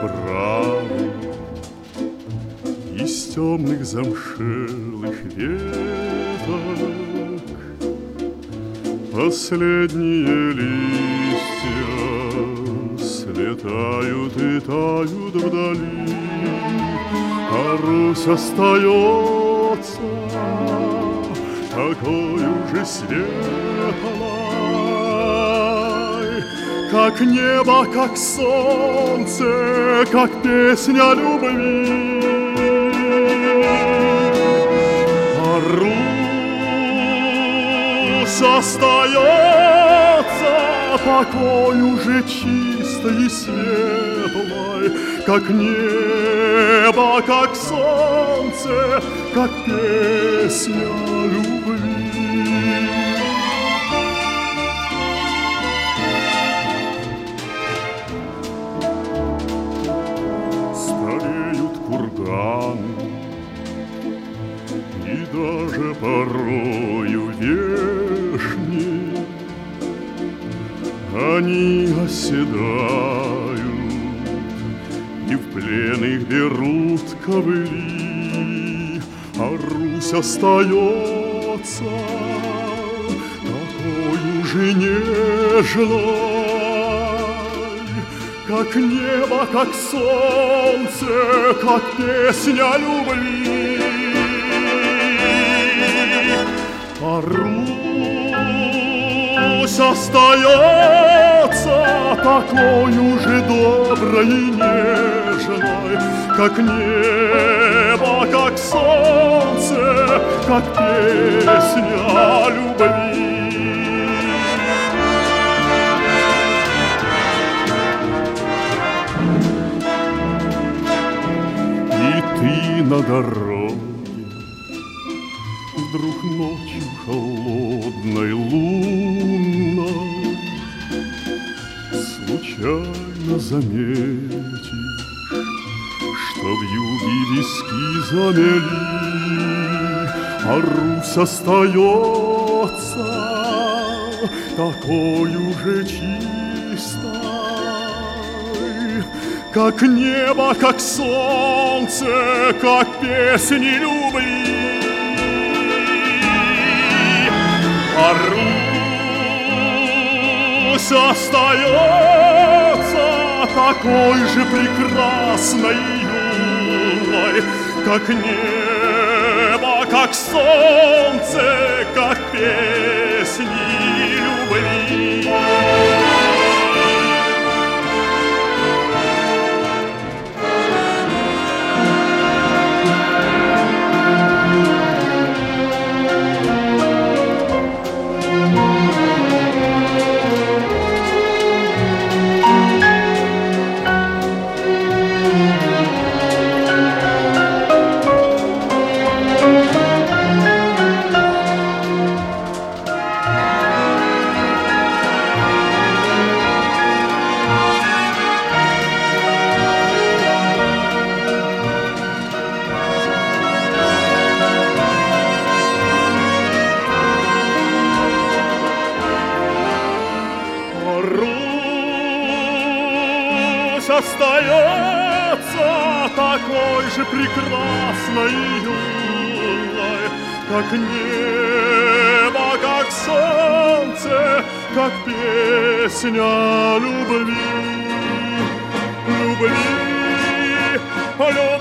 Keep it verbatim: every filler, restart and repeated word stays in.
травы из темных замшелых веток. Последние листья слетают и тают вдали, а Русь остается такой уже светлой, как небо, как солнце, как песня любви. А Русь остается такой уже чистой и светлой, как небо, как солнце, как песня любви. Стареют курганы, и даже порою вешни они оседают, и в плен их берут ковыли, а Русь остается такой уже нежной, как небо, как солнце, как песня любви. А Русь остается такой уже доброй и нежной, как небо, как солнце, как песня любви. И ты на дороге вдруг ночью холодной лунной случайно заметишь, что вьюги виски замели, а Русь остается такой уже чистой, как небо, как солнце, как песни любви. А Русь остается такой же прекрасной и юной, как небо, как солнце, как песни любви. Остается такой же прекрасной и юной, как небо, как солнце, как песня любви, любви, любви.